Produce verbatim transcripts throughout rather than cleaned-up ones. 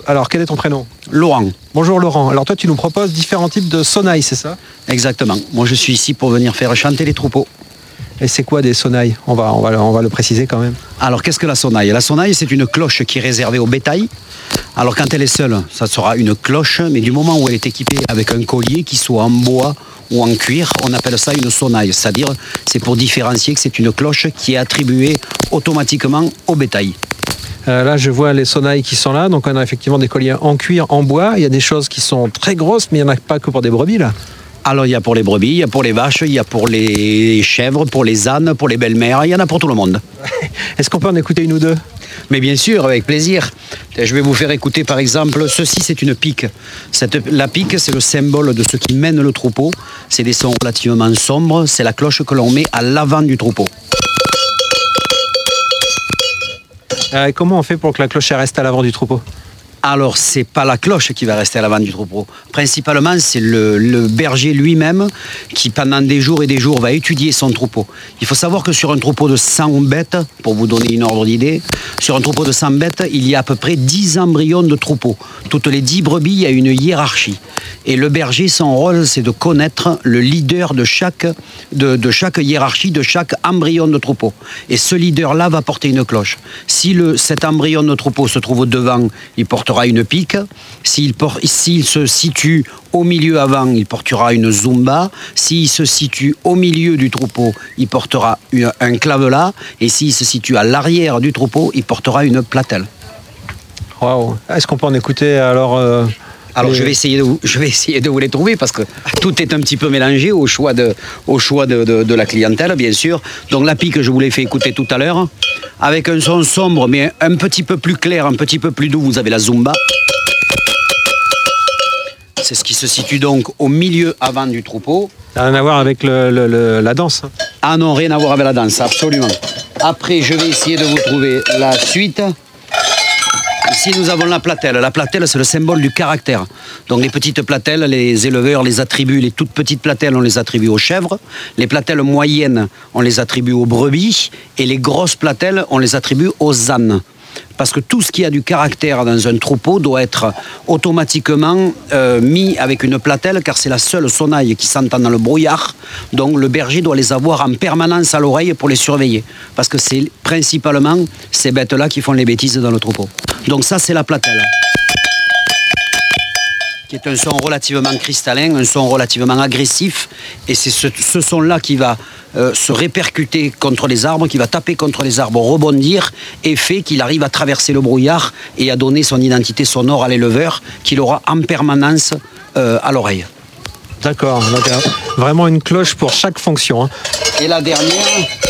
Alors, quel est ton prénom? Laurent. Bonjour Laurent. Alors toi, tu nous proposes différents types de sonnailles, c'est ça? Exactement. Moi, je suis ici pour venir faire chanter les troupeaux. Et c'est quoi des sonnailles? on va, on, va, on va le préciser quand même. Alors, qu'est-ce que la sonnaille? La sonnaille, c'est une cloche qui est réservée au bétail. Alors, quand elle est seule, ça sera une cloche, mais du moment où elle est équipée avec un collier, qui soit en bois ou en cuir, on appelle ça une sonnaille. C'est-à-dire, c'est pour différencier que c'est une cloche qui est attribuée automatiquement au bétail. Euh, là, je vois les sonnailles qui sont là. Donc, on a effectivement des colliers en cuir, en bois. Il y a des choses qui sont très grosses, mais il n'y en a pas que pour des brebis, là. Alors, il y a pour les brebis, il y a pour les vaches, il y a pour les chèvres, pour les ânes, pour les belles-mères. Il y en a pour tout le monde. Est-ce qu'on peut en écouter une ou deux? Mais bien sûr, avec plaisir. Je vais vous faire écouter, par exemple, ceci, c'est une pique. Cette, la pique, c'est le symbole de ceux qui mènent le troupeau. C'est des sons relativement sombres. C'est la cloche que l'on met à l'avant du troupeau. Euh, comment on fait pour que la cloche reste à l'avant du troupeau? Alors, c'est pas la cloche qui va rester à l'avant du troupeau. Principalement, c'est le, le berger lui-même qui, pendant des jours et des jours, va étudier son troupeau. Il faut savoir que sur un troupeau de cent bêtes, pour vous donner une ordre d'idée, sur un troupeau de cent bêtes, il y a à peu près dix embryons de troupeau. Toutes les dix brebis, il y a une hiérarchie. Et le berger, son rôle, c'est de connaître le leader de chaque, de, de chaque hiérarchie, de chaque embryon de troupeau. Et ce leader-là va porter une cloche. Si le, cet embryon de troupeau se trouve devant, il portera une pique. S'il, por- s'il se situe au milieu avant, il portera une zumba. S'il se situe au milieu du troupeau, il portera une, un clavelat. Et s'il se situe à l'arrière du troupeau, il portera une platelle. Waouh. Est-ce qu'on peut en écouter alors euh... Alors, Et... je vais, essayer de vous, je vais essayer de vous les trouver parce que tout est un petit peu mélangé au choix de, au choix de, de, de la clientèle, bien sûr. Donc, la pique, je vous l'ai fait écouter tout à l'heure. Avec un son sombre, mais un petit peu plus clair, un petit peu plus doux, vous avez la zumba. C'est ce qui se situe donc au milieu avant du troupeau. Ça n'a rien à voir avec le, le, le, la danse. Ah non, rien à voir avec la danse, absolument. Après, je vais essayer de vous trouver la suite. Ici, nous avons la platelle. La platelle, c'est le symbole du caractère. Donc, les petites platelles, les éleveurs les attribuent. Les toutes petites platelles, on les attribue aux chèvres. Les platelles moyennes, on les attribue aux brebis. Et les grosses platelles, on les attribue aux ânes. Parce que tout ce qui a du caractère dans un troupeau doit être automatiquement euh, mis avec une platelle, car c'est la seule sonnaille qui s'entend dans le brouillard. Donc le berger doit les avoir en permanence à l'oreille pour les surveiller. Parce que c'est principalement ces bêtes-là qui font les bêtises dans le troupeau. Donc ça, c'est la platelle, qui est un son relativement cristallin, un son relativement agressif. Et c'est ce, ce son-là qui va euh, se répercuter contre les arbres, qui va taper contre les arbres, rebondir, et fait qu'il arrive à traverser le brouillard et à donner son identité sonore à l'éleveur, qu'il aura en permanence euh, à l'oreille. D'accord, donc euh, vraiment une cloche pour chaque fonction. Hein. Et la dernière...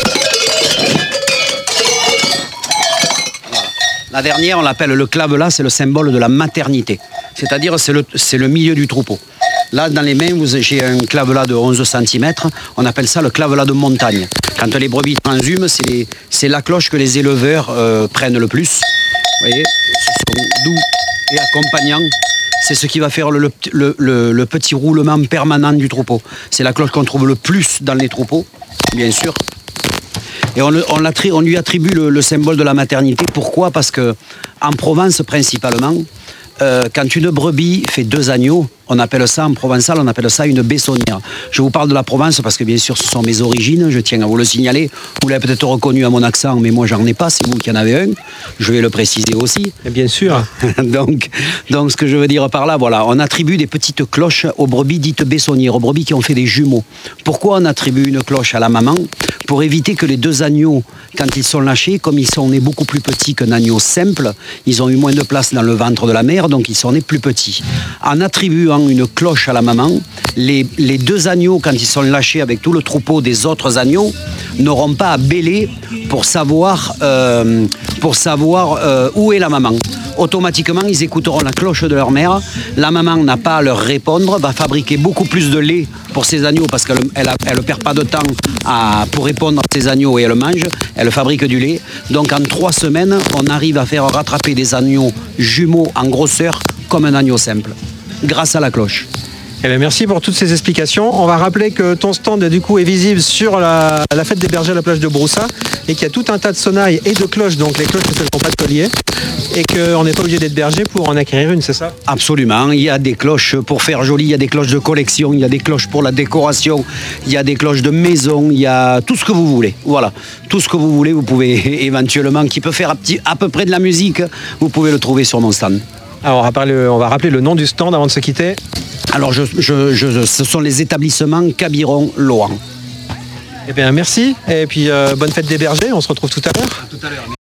La dernière, on l'appelle le clavelas, c'est le symbole de la maternité. C'est-à-dire, c'est le, c'est le milieu du troupeau. Là, dans les mains, vous, j'ai un clavelas de onze centimètres. On appelle ça le clavelas de montagne. Quand les brebis transhument, c'est, les, c'est la cloche que les éleveurs euh, prennent le plus. Vous voyez, ce son doux et accompagnant. C'est ce qui va faire le, le, le, le petit roulement permanent du troupeau. C'est la cloche qu'on trouve le plus dans les troupeaux, bien sûr. Et on, on, on lui attribue le, le symbole de la maternité. Pourquoi? Parce qu'en Provence, principalement, euh, quand une brebis fait deux agneaux, on appelle ça, en provençal, on appelle ça une bessonnière. Je vous parle de la Provence parce que, bien sûr, ce sont mes origines, je tiens à vous le signaler. Vous l'avez peut-être reconnu à mon accent, mais moi, j'en ai pas, c'est vous qui en avez un. Je vais le préciser aussi. Et bien sûr. donc, donc, ce que je veux dire par là, voilà, on attribue des petites cloches aux brebis dites bessonnières, aux brebis qui ont fait des jumeaux. Pourquoi on attribue une cloche à la maman? Pour éviter que les deux agneaux, quand ils sont lâchés, comme ils sont nés beaucoup plus petits qu'un agneau simple, ils ont eu moins de place dans le ventre de la mère, donc ils sont nés plus petits. En attribuant une cloche à la maman, les, les deux agneaux, quand ils sont lâchés avec tout le troupeau des autres agneaux, n'auront pas à bêler pour savoir, euh, pour savoir euh, où est la maman. Automatiquement, ils écouteront la cloche de leur mère. La maman n'a pas à leur répondre, va fabriquer beaucoup plus de lait pour ses agneaux parce qu'elle ne perd pas de temps à, pour répondre à ses agneaux et elle mange. Elle fabrique du lait. Donc en trois semaines, on arrive à faire rattraper des agneaux jumeaux en grosseur comme un agneau simple, grâce à la cloche. Eh bien, merci pour toutes ces explications. On va rappeler que ton stand du coup est visible sur la, la fête des bergers à la plage de Broussa et qu'il y a tout un tas de sonnailles et de cloches, donc les cloches ne sont pas de collier, et qu'on n'est pas obligé d'être berger pour en acquérir une, c'est ça? Absolument, il y a des cloches pour faire joli, il y a des cloches de collection, il y a des cloches pour la décoration, il y a des cloches de maison, il y a tout ce que vous voulez. Voilà, tout ce que vous voulez, vous pouvez éventuellement, qui peut faire à, petit, à peu près de la musique, vous pouvez le trouver sur mon stand. Alors on va, parler, on va rappeler le nom du stand avant de se quitter. Alors je, je, je, ce sont les établissements Cabiron-Lohan. Eh bien merci, et puis euh, bonne fête des bergers, on se retrouve tout à l'heure. Tout à l'heure.